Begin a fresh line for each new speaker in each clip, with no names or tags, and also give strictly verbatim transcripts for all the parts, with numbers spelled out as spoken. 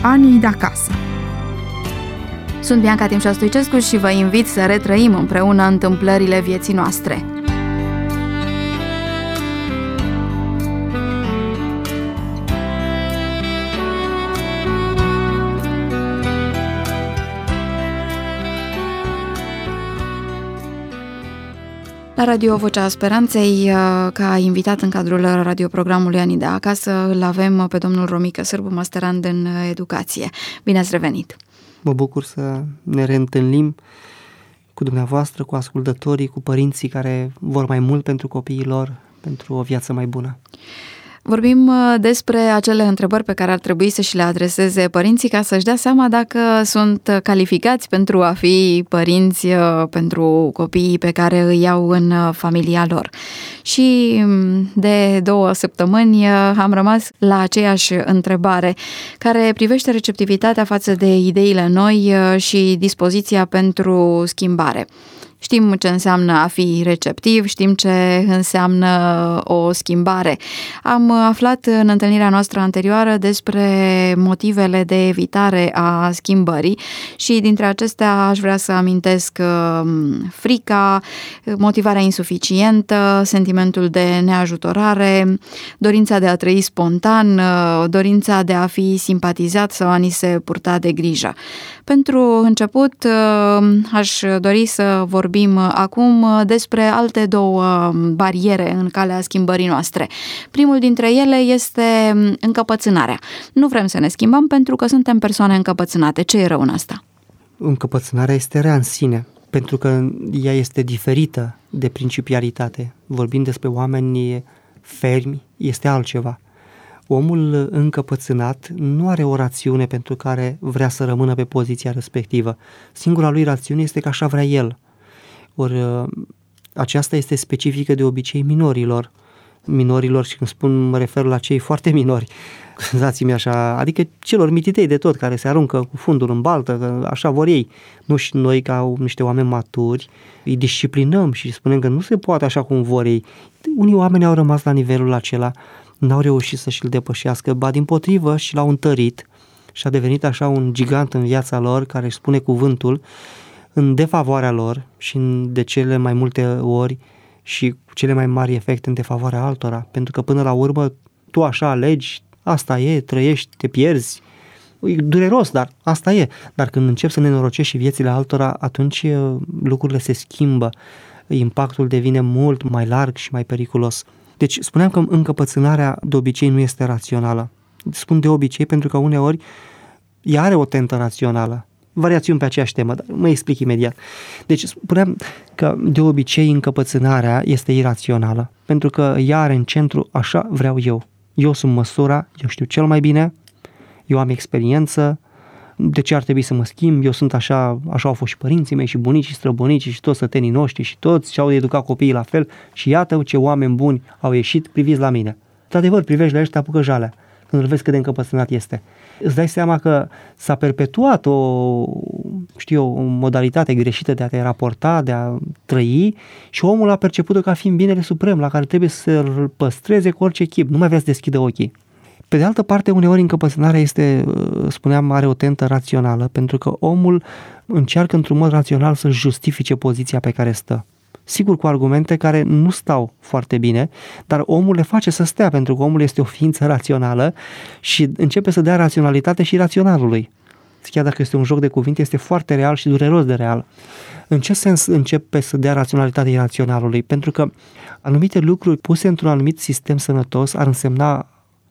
Anii de acasă. Sunt Bianca Timșa Stoicescu și vă invit să retrăim împreună întâmplările vieții noastre. La Radio Vocea Speranței, ca invitat în cadrul radioprogramului Anii de acasă, îl avem pe domnul Romică Sârbu, masterand în educație. Bine ați revenit!
Mă bucur să ne reîntâlnim cu dumneavoastră, cu ascultătorii, cu părinții care vor mai mult pentru copiii lor, pentru o viață mai bună.
Vorbim despre acele întrebări pe care ar trebui să și le adreseze părinții ca să-și dea seama dacă sunt calificați pentru a fi părinți pentru copiii pe care îi iau în familia lor. Și de două săptămâni am rămas la aceeași întrebare care privește receptivitatea față de ideile noi și dispoziția pentru schimbare. Știm ce înseamnă a fi receptiv, știm ce înseamnă o schimbare. Am aflat în întâlnirea noastră anterioară despre motivele de evitare a schimbării și dintre acestea aș vrea să amintesc frica, motivarea insuficientă, sentimentul de neajutorare, dorința de a trăi spontan, dorința de a fi simpatizat sau a ni se purta de grijă. Pentru început, aș dori să vorbim acum despre alte două bariere în calea schimbării noastre. Primul dintre ele este încăpățânarea. Nu vrem să ne schimbăm pentru că suntem persoane încăpățânate. Ce e rău în asta?
Încăpățânarea este rea în sine, pentru că ea este diferită de principialitate. Vorbind despre oameni fermi, este altceva. Omul încăpățânat nu are o rațiune pentru care vrea să rămână pe poziția respectivă. Singura lui rațiune este că așa vrea el. Ori aceasta este specifică de obicei minorilor. Minorilor, și când spun, mă refer la cei foarte minori, dați-mi așa, adică celor mititei de tot, care se aruncă cu fundul în baltă, că așa vor ei. Nu și noi, ca niște oameni maturi, îi disciplinăm și spunem că nu se poate așa cum vor ei. Unii oameni au rămas la nivelul acela, n-au reușit să și-l depășească, ba dimpotrivă și l-au întărit și a devenit așa un gigant în viața lor care își spune cuvântul în defavoarea lor și în, de cele mai multe ori și cu cele mai mari efecte în defavoarea altora, pentru că până la urmă tu așa alegi, asta e, trăiești, te pierzi, e dureros, dar asta e, dar când începi să nenorocești și viețile altora, atunci lucrurile se schimbă, impactul devine mult mai larg și mai periculos. Deci spuneam că încăpățânarea de obicei nu este rațională. Spun de obicei pentru că uneori ea are o tentă rațională. Variațiuni pe aceeași temă, dar mă explic imediat. Deci spuneam că de obicei încăpățânarea este irațională, pentru că ea are în centru așa vreau eu. Eu sunt măsura, eu știu cel mai bine, eu am experiență, de ce ar trebui să mă schimb, eu sunt așa, așa au fost și părinții mei și bunicii, străbunicii și toți sătenii noștri și toți și-au educat copiii la fel și iată ce oameni buni au ieșit, priviți la mine. De adevăr, privești la el și te apucă jalea când îl vezi cât de încăpățânat este. Îți dai seama că s-a perpetuat o, știu eu, o modalitate greșită de a te raporta, de a trăi și omul a perceput-o ca fiind binele suprem la care trebuie să-l păstreze cu orice chip, nu mai vrea să deschidă ochii. Pe de altă parte, uneori încăpățânarea este, spuneam, are o tentă rațională, pentru că omul încearcă într-un mod rațional să-și justifice poziția pe care stă. Sigur, cu argumente care nu stau foarte bine, dar omul le face să stea, pentru că omul este o ființă rațională și începe să dea raționalitate și raționalului. Chiar dacă este un joc de cuvinte, este foarte real și dureros de real. În ce sens începe să dea raționalitate iraționalului? Pentru că anumite lucruri puse într-un anumit sistem sănătos ar însemna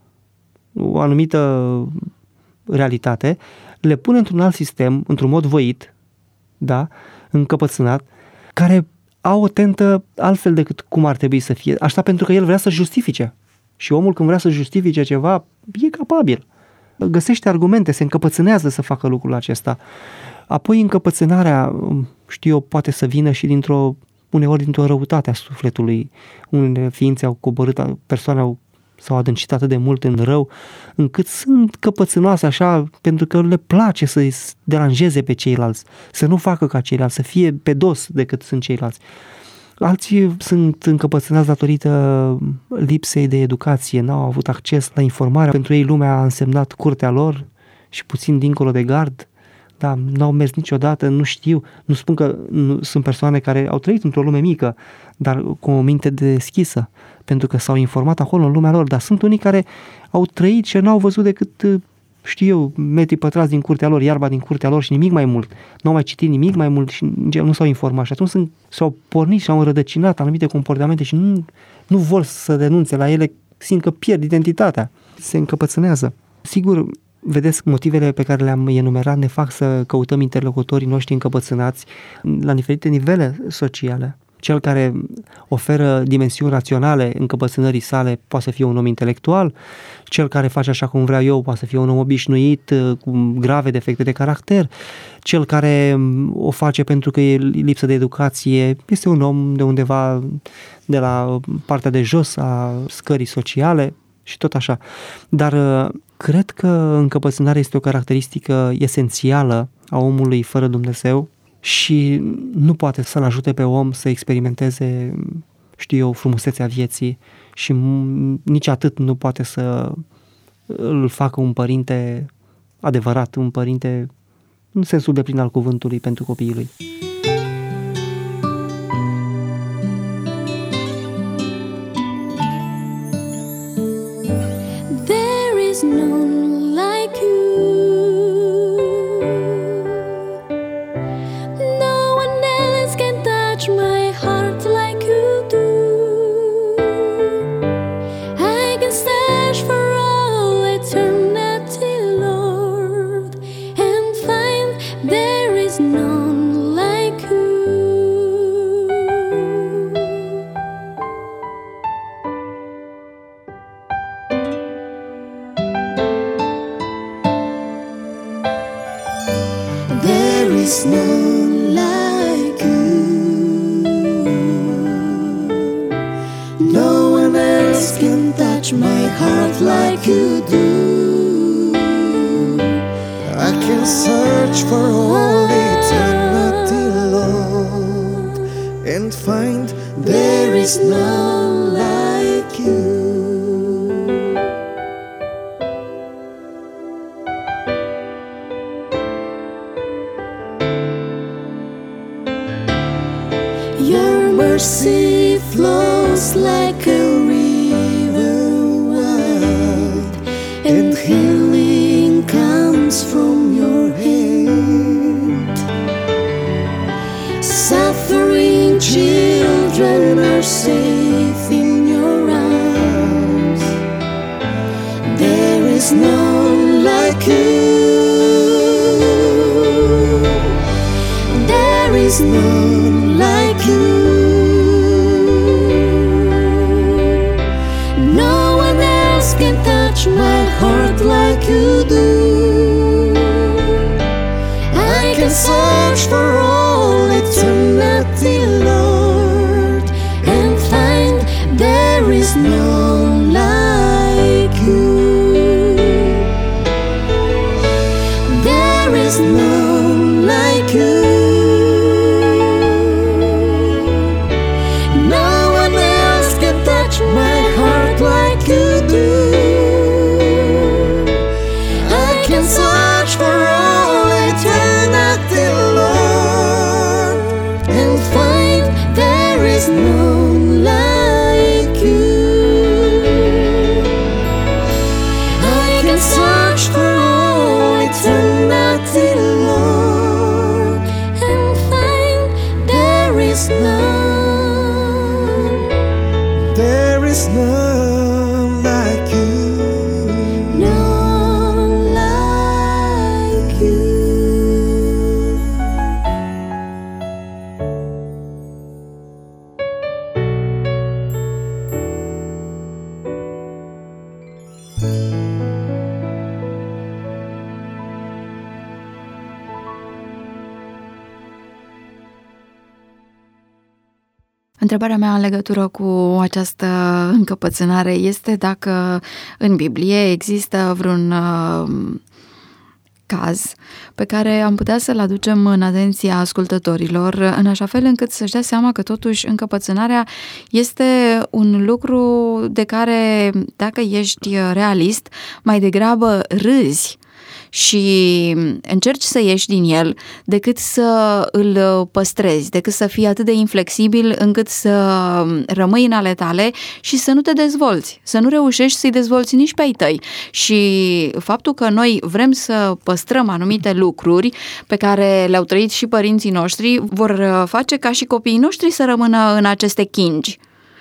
o anumită realitate, le pune într-un alt sistem, într-un mod voit, da, încăpățânat, care au o tentă altfel decât cum ar trebui să fie. Asta pentru că el vrea să justifice. Și omul când vrea să justifice ceva, e capabil. Găsește argumente, se încăpățânează să facă lucrul acesta. Apoi încăpățânarea, știu eu, poate să vină și dintr-o, uneori dintr-o răutate a sufletului. Unele ființe au coborât, persoane au s-au adâncit atât de mult în rău, încât sunt căpățânoase așa, pentru că le place să-i deranjeze pe ceilalți, să nu facă ca ceilalți, să fie pe dos decât sunt ceilalți. Alții sunt încăpățânați datorită lipsei de educație, n-au avut acces la informare. Pentru ei lumea a însemnat curtea lor și puțin dincolo de gard. Da, n-au mers niciodată, nu știu, nu spun că nu, sunt persoane care au trăit într-o lume mică, dar cu o minte deschisă, pentru că s-au informat acolo în lumea lor, dar sunt unii care au trăit și n-au văzut decât, știu eu, metri pătrați din curtea lor, iarba din curtea lor și nimic mai mult. Nu au mai citit nimic mai mult și nu s-au informat și atunci sunt, s-au pornit și au înrădăcinat anumite comportamente și nu, nu vor să denunțe la ele, simt că pierd identitatea, se încăpățânează. Sigur, vedeți, motivele pe care le-am enumerat ne fac să căutăm interlocutorii noștri încăpățânați la diferite nivele sociale. Cel care oferă dimensiuni raționale încăpățânării sale poate să fie un om intelectual, cel care face așa cum vreau eu poate să fie un om obișnuit cu grave defecte de caracter, cel care o face pentru că e lipsă de educație este un om de undeva de la partea de jos a scării sociale și tot așa. Dar cred că încăpățânarea este o caracteristică esențială a omului fără Dumnezeu și nu poate să-l ajute pe om să experimenteze, știu eu, frumusețea vieții și nici atât nu poate să îl facă un părinte adevărat, un părinte în sensul deplin al cuvântului pentru copiii lui.
Mercy flows like a river wide, and healing comes from your hand. Suffering children are safe in your arms. There is none like you. There is none like you. Can touch my heart like you do. I can search for all eternity, Lord, and find there is none like you. There is none like you. No one else can touch my heart like you do. Search for all eternity, Lord, and find there is none like you. I can search for all eternity, Lord, and find there is none. There is none like you.
Întrebarea mea în legătură cu această încăpățânare este dacă în Biblie există vreun uh, caz pe care am putea să-l aducem în atenția ascultătorilor, în așa fel încât să-și dea seama că totuși încăpățânarea este un lucru de care, dacă ești realist, mai degrabă râzi și încerci să ieși din el decât să îl păstrezi, decât să fii atât de inflexibil încât să rămâi în ale tale și să nu te dezvolți, să nu reușești să-i dezvolți nici pe ai tăi. Și faptul că noi vrem să păstrăm anumite lucruri pe care le-au trăit și părinții noștri vor face ca și copiii noștri să rămână în aceste chingi.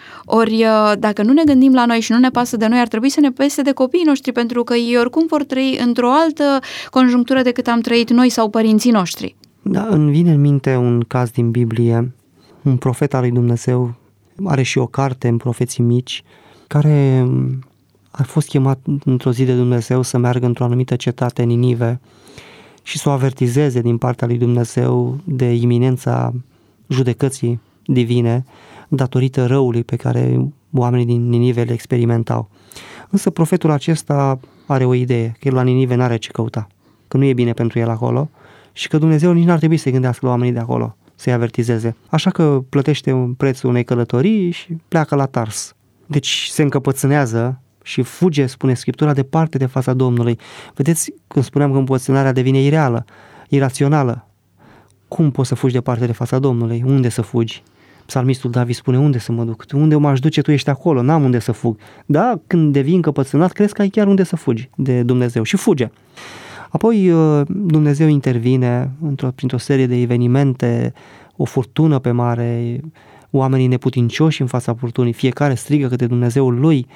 Ori dacă nu ne gândim la noi și nu ne pasă de noi, ar trebui să ne pese de copiii noștri, pentru că ei oricum vor trăi într-o altă conjunctură decât am trăit noi sau părinții noștri.
Da, îmi vine în minte un caz din Biblie. Un profet al lui Dumnezeu are și o carte în Profeții Mici, care a fost chemat într-o zi de Dumnezeu să meargă într-o anumită cetate, Ninive, și să o avertizeze din partea lui Dumnezeu de iminența judecății divine datorită răului pe care oamenii din Ninive le experimentau. Însă profetul acesta are o idee, că el la Ninive n-are ce căuta, că nu e bine pentru el acolo și că Dumnezeu nici n-ar trebui să gândească la oamenii de acolo, să-i avertizeze. Așa că plătește un prețul unei călătorii și pleacă la Tars. Deci se încăpățânează și fuge, spune Scriptura, departe de fața Domnului. Vedeți, când spuneam că încăpățânarea devine ireală, irațională. Cum poți să fugi departe de fața Domnului? Unde să fugi? Psalmistul David spune, unde să mă duc? Unde m-aș duce? Tu ești acolo, n-am unde să fug. Da, când devii încăpățânat, crezi că ai chiar unde să fugi de Dumnezeu și fuge. Apoi Dumnezeu intervine într-o, printr-o serie de evenimente, o furtună pe mare, oamenii neputincioși în fața furtunii, fiecare strigă către Dumnezeul lui.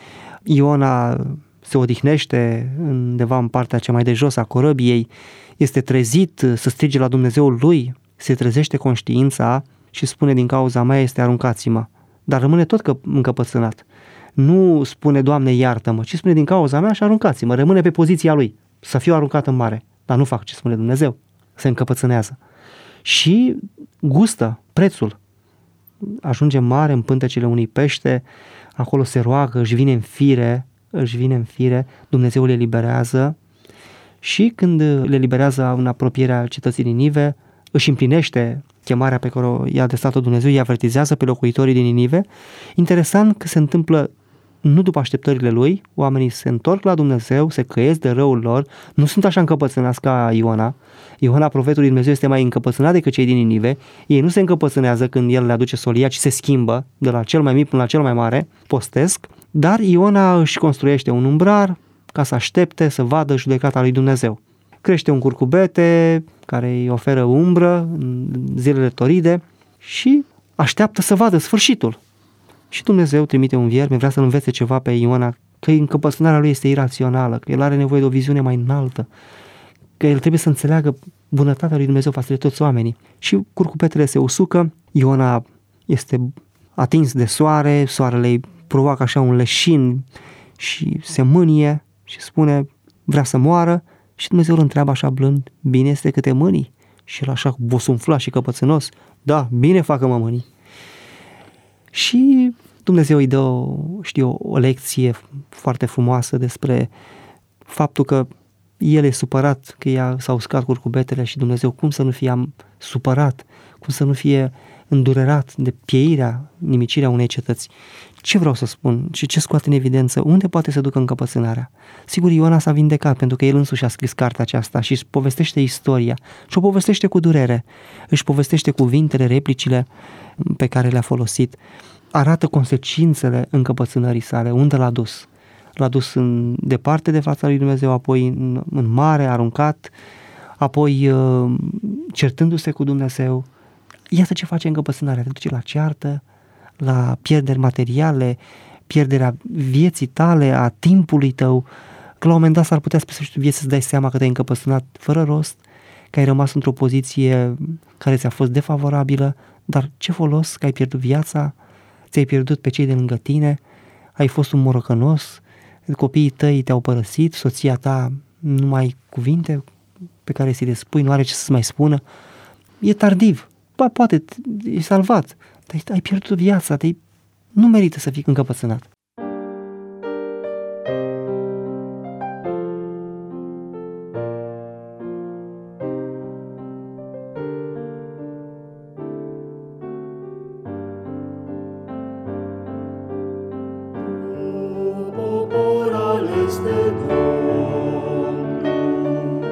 Iona se odihnește undeva în partea cea mai de jos a corăbiei, este trezit să strige la Dumnezeul lui, se trezește conștiința și spune, din cauza mea este aruncați-mă, dar rămâne tot că încăpățânat. Nu spune, Doamne, iartă-mă, ci spune, din cauza mea și aruncați-mă, rămâne pe poziția lui, să fiu aruncat în mare, dar nu fac ce spune Dumnezeu, se încăpățânează și gustă prețul. Ajunge mare în pântecele unui pește, acolo se roagă, își vine în fire, își vine în fire, Dumnezeu le eliberează și când le eliberează în apropierea cetății Ninive, își împlinește chemarea pe care i-a adresat-o Dumnezeu, îi avertizează pe locuitorii din Ninive. Interesant că se întâmplă nu după așteptările lui, oamenii se întorc la Dumnezeu, se căiesc de răul lor, nu sunt așa încăpățânați ca Iona. Iona, profetul lui Dumnezeu, este mai încăpățânat decât cei din Ninive. Ei nu se încăpățânează când el le aduce solia, ci se schimbă de la cel mai mic până la cel mai mare, postesc, dar Iona își construiește un umbrar ca să aștepte să vadă judecata lui Dumnezeu. Crește un curcubete care îi oferă umbră în zilele toride și așteaptă să vadă sfârșitul. Și Dumnezeu trimite un vierme, vrea să-l învețe ceva pe Iona, că încăpățânarea lui este irațională, că el are nevoie de o viziune mai înaltă, că el trebuie să înțeleagă bunătatea lui Dumnezeu față de toți oamenii. Și curcubetele se usucă, Iona este atins de soare, soarele îi provoacă așa un leșin și se mânie și spune, vrea să moară, și Dumnezeu îl întreabă așa blând, bine este că te mânii? Și el așa bosunflat și căpățânos, da, bine facă-mă mânii. Și Dumnezeu îi dă o, știu, o lecție foarte frumoasă despre faptul că el e supărat că ea s-a uscat curcubetele și Dumnezeu cum să nu fie supărat, cum să nu fie îndurerat de pieirea, nimicirea unei cetăți. Ce vreau să spun și ce scoate în evidență? Unde poate să ducă încăpățânarea? Sigur, Iona s-a vindecat pentru că el însuși a scris cartea aceasta și își povestește istoria și o povestește cu durere, își povestește cuvintele, replicile pe care le-a folosit, arată consecințele încăpățânării sale, unde l-a dus. L-a dus în, departe de fața lui Dumnezeu, apoi în, în mare, aruncat, apoi certându-se cu Dumnezeu. Iată ce face încăpățânarea, te duce la ceartă, la pierderi materiale, pierderea vieții tale, a timpului tău, că la un moment dat s-ar putea spre sfârșitul vieții să dai seama că te-ai încăpățânat fără rost, că ai rămas într-o poziție care ți-a fost defavorabilă, dar ce folos că ai pierdut viața, ți-ai pierdut pe cei de lângă tine, ai fost un morocănos, copiii tăi te-au părăsit, soția ta nu mai ai cuvinte pe care să-i le spui, nu are ce să mai spună, e tardiv, ba, poate, e salvat, dar ai pierdut viața, te nu merită să fii încăpățânat.
Popor ales de Domnul,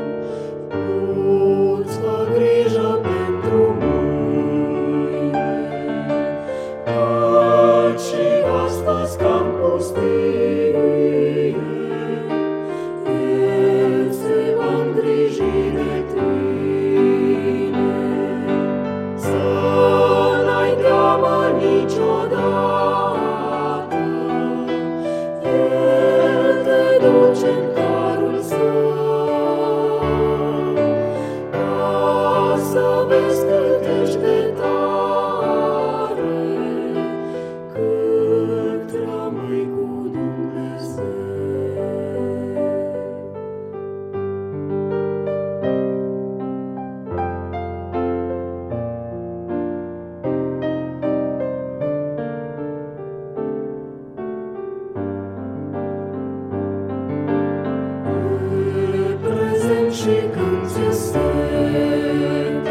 și când ți-e sete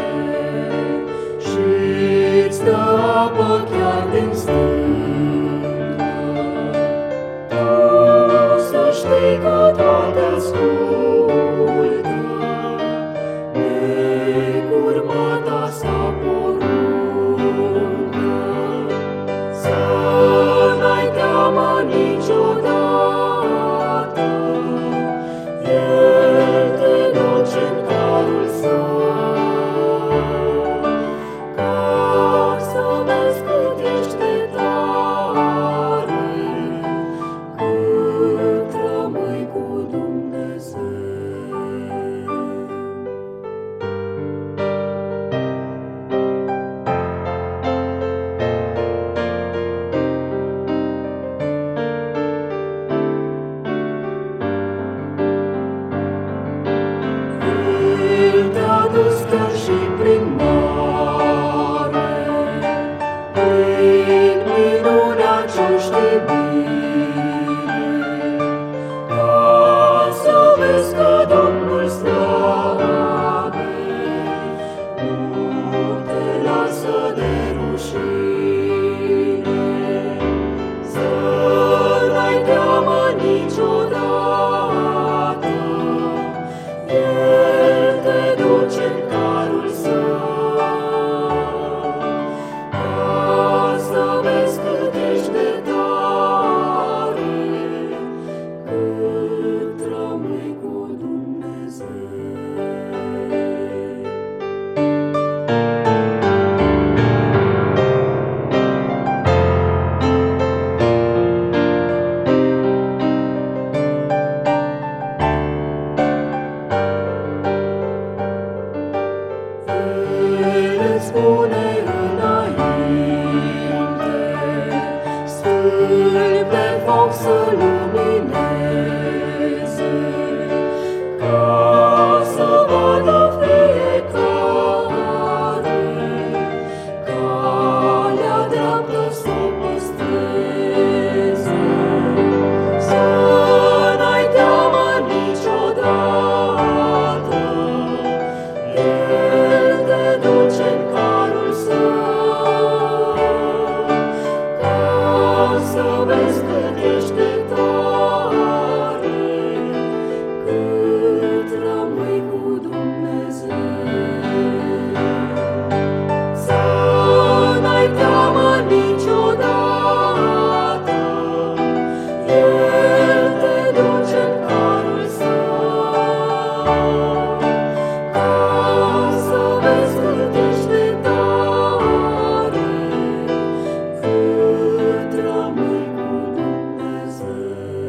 și-ți dă apă chiar din stâncă, tu să știi că toate ascultă necurmata sa poruncă. Să n-ai teamă niciodată, El te duce în carul Său, ca să vezi cât ești de tare, cât rămâi cu Dumnezeu. El te-a dus chiar și prin mare, prin minunea ce știi bine, ca să vezi că Domnul slave nu te lasă de rușine. Să n-ai teamă niciodată, El te duce în carul Său, ca să vezi cât ești de tare, cât rămâi cu Dumnezeu. El îți spune înainte stâlpi de foc să lumineze, ca să vadă fiecare calea dreaptă să o păstreze. Să n-ai teamă niciodată, El te duce în carul Său, ca să vezi cât ești de tare, cât rămâi cu Dumnezeu. Să n-ai teamă niciodată, El te duce în carul Său, ca să vezi cât ești de tare, cât rămâi cu Dumnezeu.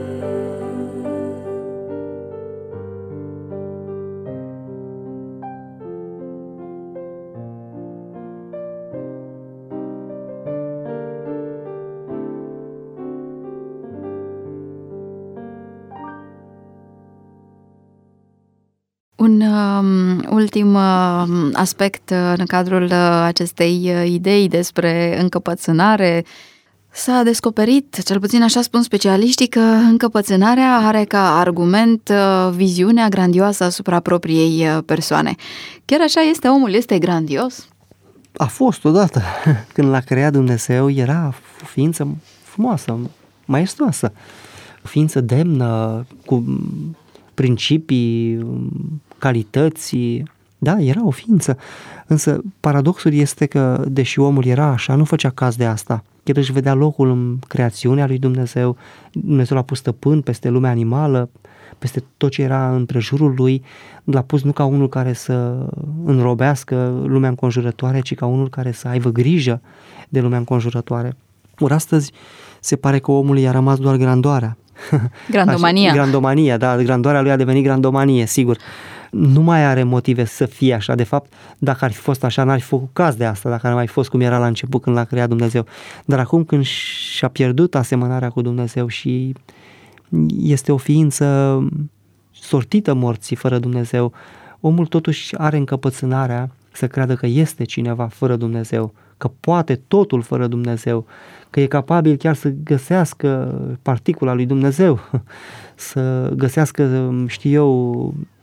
Un um, ultim um, aspect uh, în cadrul uh, acestei uh, idei despre încăpățânare. S-a descoperit, cel puțin așa spun specialiștii, că încăpățânarea are ca argument uh, viziunea grandioasă asupra propriei uh, persoane. Chiar așa este? Omul este grandios?
A fost odată, când l-a creat Dumnezeu, era o ființă frumoasă, maestoasă, o ființă demnă, cu principii, calități, da, era o ființă. Însă paradoxul este că, deși omul era așa, nu făcea caz de asta. El își vedea locul în creațiunea lui Dumnezeu, Dumnezeu l-a pus stăpân peste lumea animală, peste tot ce era în prejurul lui, l-a pus nu ca unul care să înrobească lumea înconjurătoare, ci ca unul care să aibă grijă de lumea înconjurătoare. Ori astăzi se pare că omului i-a rămas doar grandoarea.
Grandomania.
Așa, grandomania, da, grandoarea lui a devenit grandomanie, sigur. Nu mai are motive să fie așa. De fapt, dacă ar fi fost așa, n-ar fi făcut caz de asta, dacă ar mai fost cum era la început când l-a creat Dumnezeu. Dar acum când și-a pierdut asemănarea cu Dumnezeu și este o ființă sortită morții fără Dumnezeu, omul totuși are încăpățânarea să creadă că este cineva fără Dumnezeu, că poate totul fără Dumnezeu, că e capabil chiar să găsească particula lui Dumnezeu, să găsească, știu eu,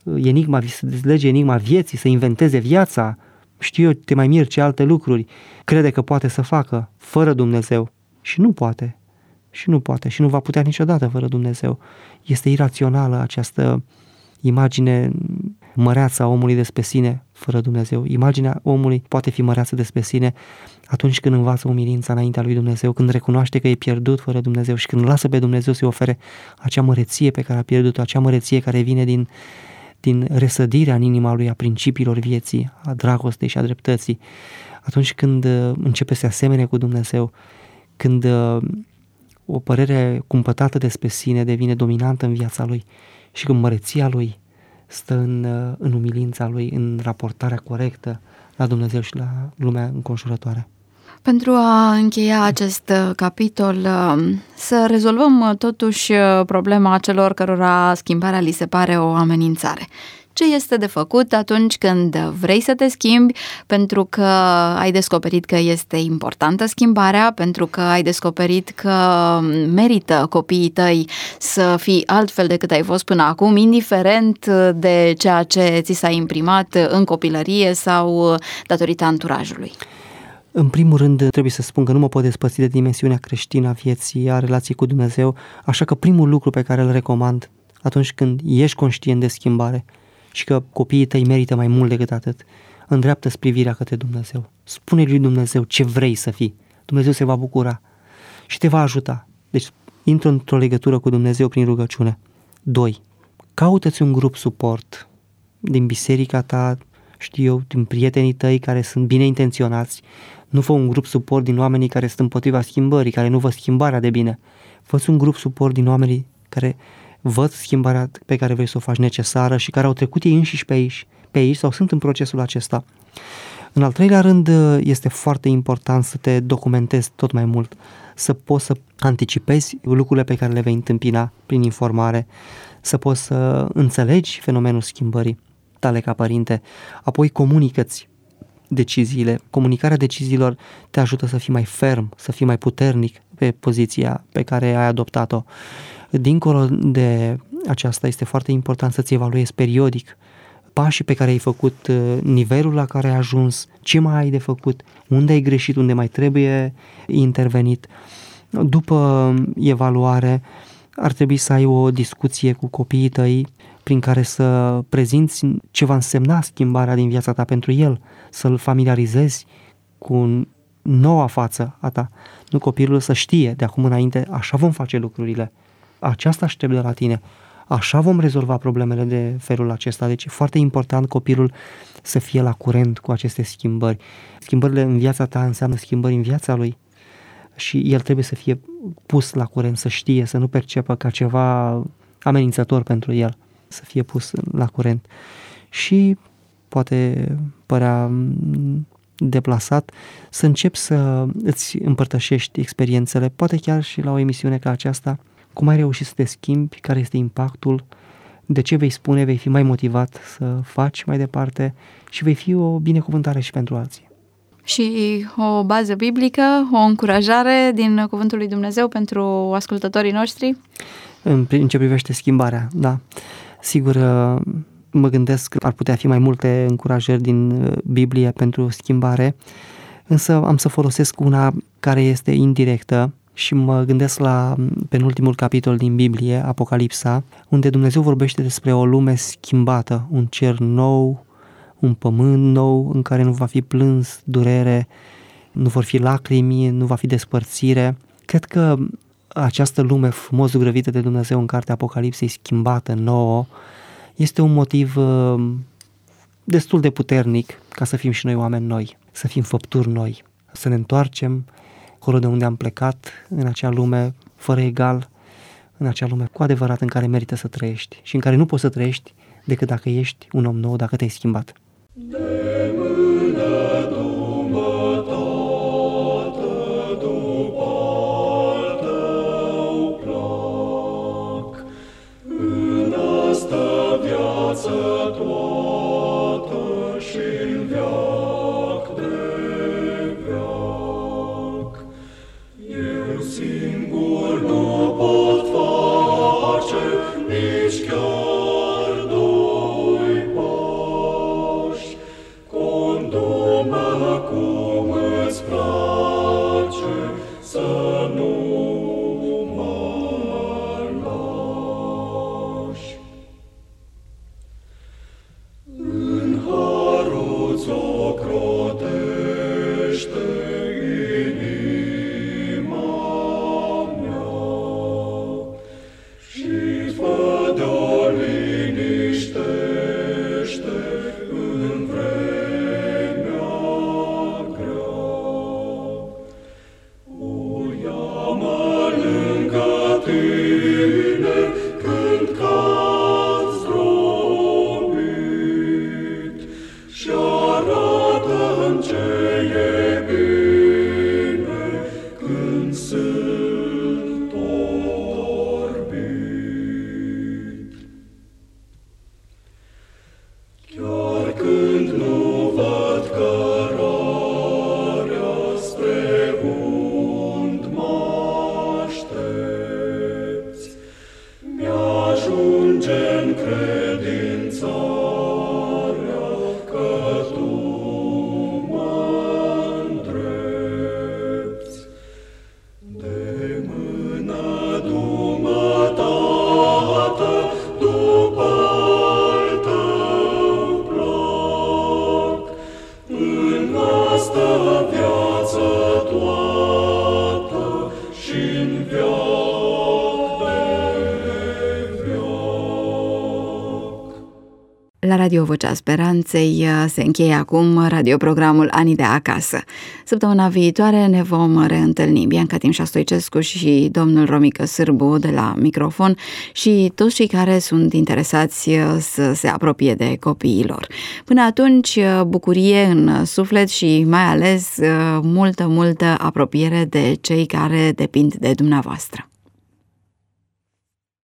enigma, să dezlege enigma vieții, să inventeze viața, știu eu, te mai mir ce alte lucruri crede că poate să facă fără Dumnezeu și nu poate. Și nu poate și nu va putea niciodată fără Dumnezeu. Este irațională această imagine măreață a omului despre sine fără Dumnezeu. Imaginea omului poate fi măreață despre sine atunci când învață umilința înaintea lui Dumnezeu, când recunoaște că e pierdut fără Dumnezeu și când lasă pe Dumnezeu să-i ofere acea măreție pe care a pierdut-o, acea măreție care vine din, din resădirea în inima lui a principiilor vieții, a dragostei și a dreptății. Atunci când începe să se asemene cu Dumnezeu, când o părere cumpătată despre sine devine dominantă în viața lui și când măreția lui stă în, în umilința lui, în raportarea corectă la Dumnezeu și la lumea înconjurătoare.
Pentru a încheia acest capitol, să rezolvăm totuși problema celor cărora schimbarea li se pare o amenințare. Ce este de făcut atunci când vrei să te schimbi pentru că ai descoperit că este importantă schimbarea, pentru că ai descoperit că merită copiii tăi să fii altfel decât ai fost până acum, indiferent de ceea ce ți s-a imprimat în copilărie sau datorită anturajului?
În primul rând, trebuie să spun că nu mă pot despărți de dimensiunea creștină a vieții, a relației cu Dumnezeu, așa că primul lucru pe care îl recomand atunci când ești conștient de schimbare și că copiii tăi merită mai mult decât atât, îndreaptă-ți privirea către Dumnezeu. Spune lui Dumnezeu ce vrei să fii. Dumnezeu se va bucura și te va ajuta. Deci, intră într-o legătură cu Dumnezeu prin rugăciune. Doi. Caută-ți un grup suport din biserica ta, știu eu, din prietenii tăi care sunt bine intenționați. Nu fă un grup suport din oamenii care sunt împotriva schimbării, care nu văd schimbarea de bine. Fă-ți un grup suport din oamenii care văd schimbarea pe care vrei să o faci necesară și care au trecut ei înșiși pe aici, pe aici sau sunt în procesul acesta. În al treilea rând, este foarte important să te documentezi tot mai mult, să poți să anticipezi lucrurile pe care le vei întâmpina prin informare, să poți să înțelegi fenomenul schimbării tale ca părinte, apoi comunică-ți deciziile. Comunicarea deciziilor te ajută să fii mai ferm, să fii mai puternic pe poziția pe care ai adoptat-o. Dincolo de aceasta, este foarte important să-ți evaluezi periodic pașii pe care ai făcut, nivelul la care ai ajuns, ce mai ai de făcut, unde ai greșit, unde mai trebuie intervenit. După evaluare, ar trebui să ai o discuție cu copiii tăi prin care să prezinți ce va însemna schimbarea din viața ta pentru el, să-l familiarizezi cu noua față a ta. Nu, copilul să știe de acum înainte, așa vom face lucrurile, aceasta aștept de la tine, așa vom rezolva problemele de felul acesta. Deci e foarte important copilul să fie la curent cu aceste schimbări. Schimbările în viața ta înseamnă schimbări în viața lui și el trebuie să fie pus la curent, să știe, să nu percepă ca ceva amenințător pentru el, să fie pus la curent. Și poate părea deplasat să începi să îți împărtășești experiențele, poate chiar și la o emisiune ca aceasta, cum ai reușit să te schimbi, care este impactul, de ce vei spune, vei fi mai motivat să faci mai departe și vei fi o binecuvântare și pentru alții.
Și o bază biblică, o încurajare din Cuvântul lui Dumnezeu pentru ascultătorii noștri?
În, în ce privește schimbarea, da. Sigur, mă gândesc că ar putea fi mai multe încurajări din Biblie pentru schimbare, însă am să folosesc una care este indirectă și mă gândesc la penultimul capitol din Biblie, Apocalipsa, unde Dumnezeu vorbește despre o lume schimbată, un cer nou, un pământ nou în care nu va fi plâns, durere, nu vor fi lacrimi, nu va fi despărțire. Cred că această lume frumos zugrăvită de Dumnezeu în cartea Apocalipsei, schimbată, nouă, este un motiv destul de puternic ca să fim și noi oameni noi, să fim făpturi noi, să ne întoarcem acolo de unde am plecat, în acea lume fără egal, în acea lume cu adevărat în care merită să trăiești și în care nu poți să trăiești decât dacă ești un om nou, dacă te-ai schimbat.
De mână tu mă, Tată, după al tău plac, în asta viață toată și-n veac de veac. Eu singur nu pot face, nici chiar doi strânge-n credințarea că Tu mă-ndrepți. De mână du-mă, Tată, după-al Tău plac, în asta viață toată și-n veac de veac.
La Radio Vocea Speranței se încheie acum radioprogramul Anii de acasă. Săptămâna viitoare ne vom reîntâlni. Bianca Timșa Stoicescu și domnul Romică Sârbu de la microfon și toți cei care sunt interesați să se apropie de copiilor. Până atunci, bucurie în suflet și mai ales multă, multă apropiere de cei care depind de dumneavoastră.